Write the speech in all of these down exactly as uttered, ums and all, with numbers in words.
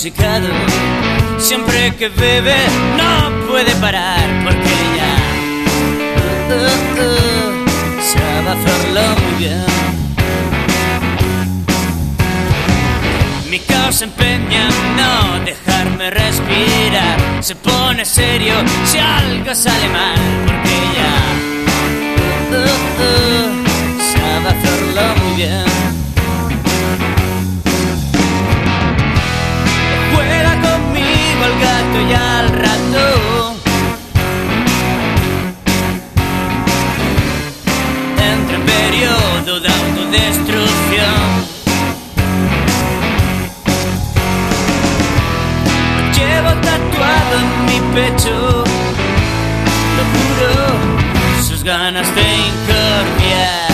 intoxicado. Siempre que bebe no puede parar, porque ya uh, uh, uh, sabe hacerlo muy bien. Mi caos se empeña en no dejarme respirar. Se pone serio si algo sale mal, porque ya uh, uh, uh, sabe hacerlo muy bien. Juega conmigo al gato y al rato. Entra en periodo de autodestrucción. Llevo tatuado en mi pecho, lo juro, sus ganas de incordiar.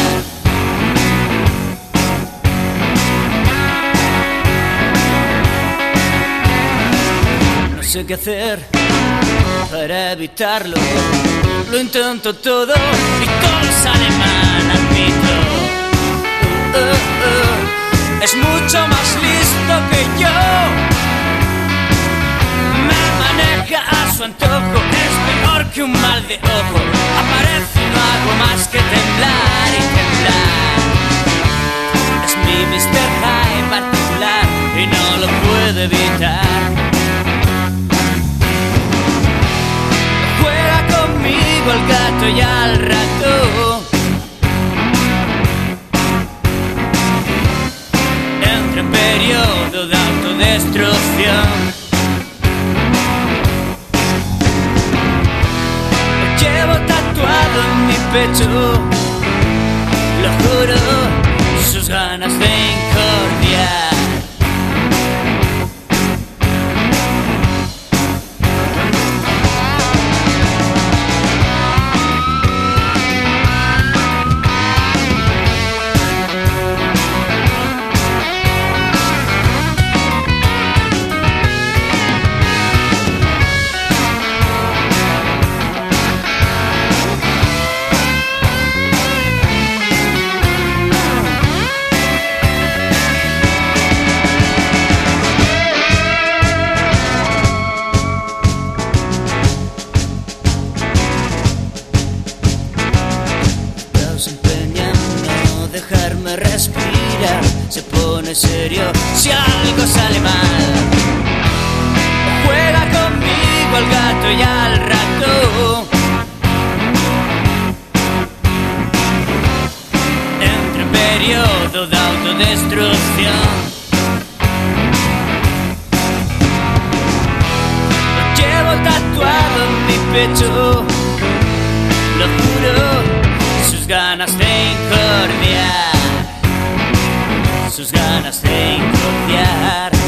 No sé qué hacer para evitarlo. Lo intento todo y todo sale mal, admito. Uh, uh, uh, es mucho más listo que yo. A su antojo, es peor que un mal de ojo. Aparece y no hago más que temblar y temblar. Es mi mister Hyde particular y no lo puedo evitar. Juega conmigo al gato y al rato. Entra en periodo de autodestrucción. Llevo tatuado en mi pecho, lo juro, sus ganas de incordiar. Dejarme respirar, se pone serio si algo sale mal. Juega conmigo al gato y al rato. Entra en periodo de autodestrucción. Lo llevo tatuado en mi pecho, lo juro, sus ganas de incordiar, sus ganas de incordiar.